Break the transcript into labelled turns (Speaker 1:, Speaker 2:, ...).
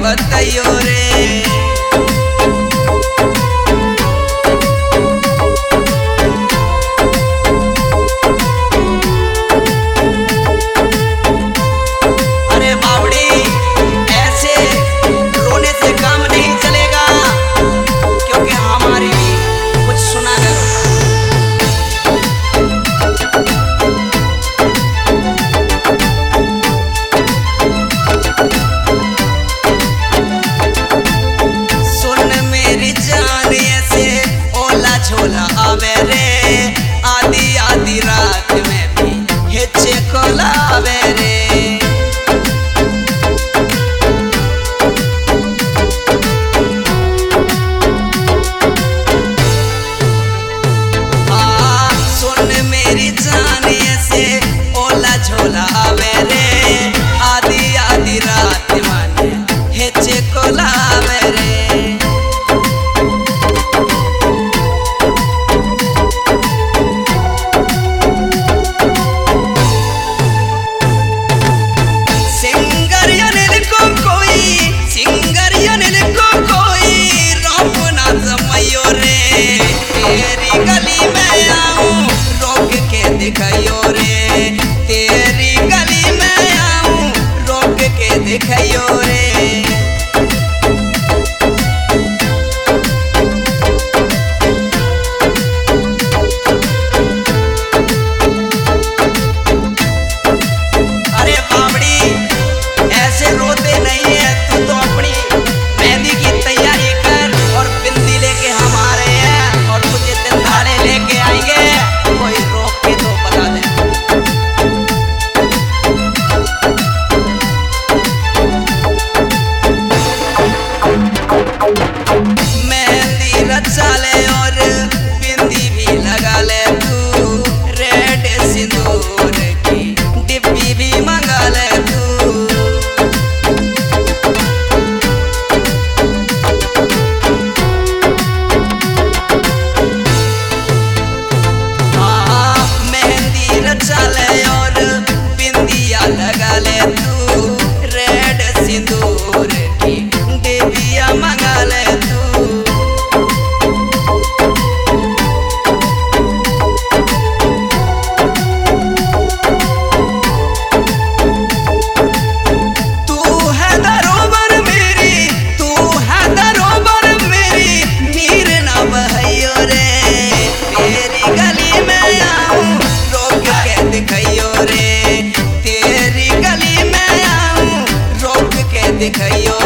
Speaker 1: बताइयो रे। अरे बावड़ी ऐसे रोने से काम नहीं चलेगा, क्योंकि हमारी कुछ सुना करो। सुन मेरी जान ऐसे ओला झोला आवे रे, आधी आधी रात में भी हिचे कोला आवे रे। सुन मेरी जान ऐसे ओला झोला आवे रे, आधी आधी रात में हिचे कोला आवे रे। तेरी गली में आऊं रोक के दिखाइयो रे, तेरी गली में आऊं रोक के दिखाइयो रे। अरे बावड़ी ऐसे रोते नहीं है, तू तो अपनी मेहंदी की तैयारी कर और बिंदी लेके हम आ रहे हैं और तुझे तिलधारे लेके आएंगे। कोई रोक के तो बता दे। मेहंदी रचा ले और बिंदी भी लगा ले, तू रेड सिंदूर की डिब्बी भी मंगा ले तू। मेहंदी रचा ले और बिंदिया लगा ले, तू रेड सिंदूर की डिबिया मंगा ले तू। तू है दरोबर मेरी, तू है दरोबर मेरी, नीर ना बहाइयो रे। तेरी गली में आऊं रोक के दिखाइयो रे, तेरी गली में आऊं रोक के दिखाइयो